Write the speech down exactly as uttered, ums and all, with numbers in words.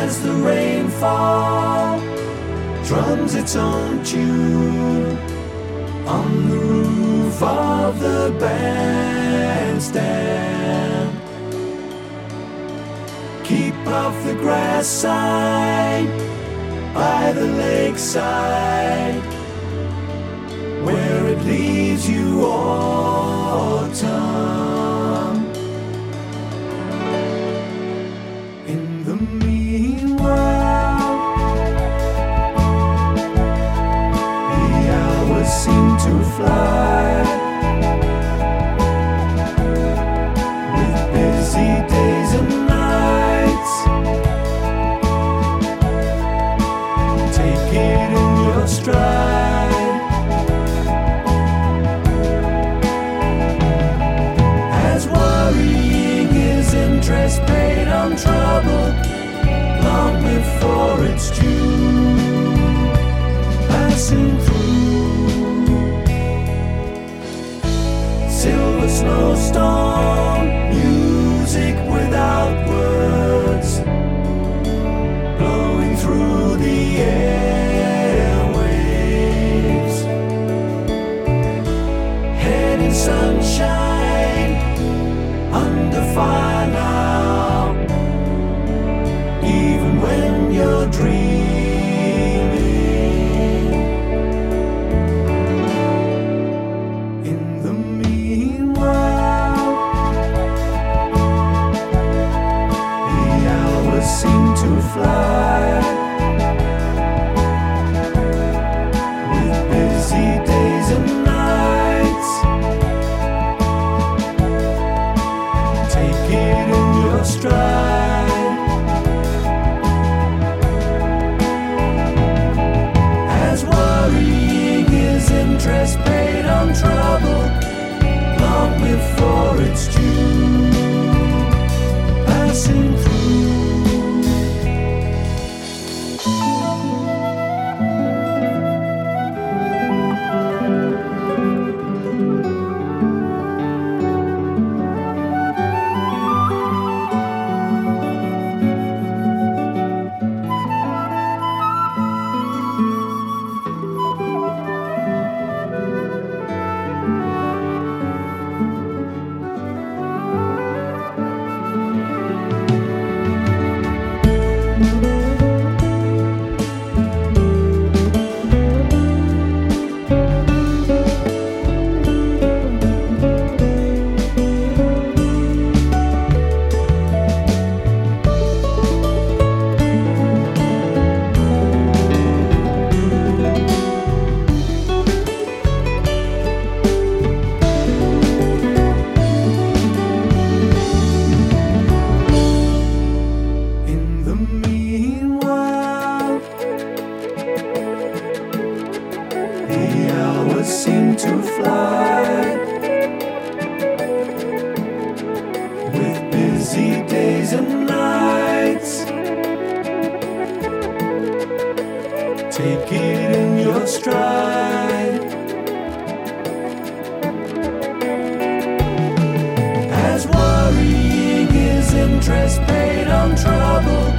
as the rainfall drums its own tune on the roof of the bandstand. Keep off the grass sign by the lakeside, where it leaves you autumn. In the meanwhile, the hours seem to fly, with busy days and nights. Take it in your stride. As worrying is interest paid on trouble long before it's due, passing through. Silver snowstorm, music without words, blowing through the airwaves. Head in sunshine, under fire now, even when you're dreaming. In the meanwhile, the hours seem to fly, with busy days and nights. Take it in your stride. As worrying is interest paid on trouble long before it's due, passing through. Seem to fly, with busy days and nights. Take it in your stride. As worrying is interest paid on trouble